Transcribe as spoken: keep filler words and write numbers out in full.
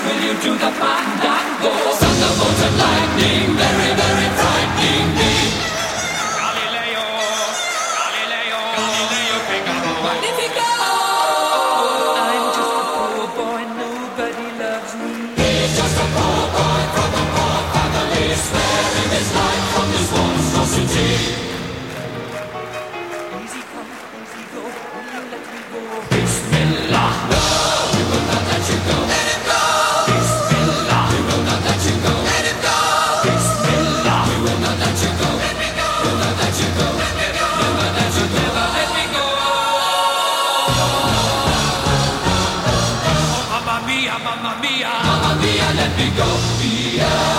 will you do the fandango? Thunderbolt and lightning, very, very frightening me. Galileo, Galileo, Galileo Figaro. Magnifico! I'm just a poor boy, nobody loves me. He's just a poor boy from a poor family, sparing his life from this monstrosity. Easy come, easy go, will you let me go? Bismillah, no, we will not let you go. Let him go! Bismillah, we will not let you go. Let him go! Bismillah, we will not let you go. Let me go! We'll not let you go. Let me go! We'll not let you go. Never let me go! Oh, mamma mia, mamma mia, mamma mia, let me go. Yeah.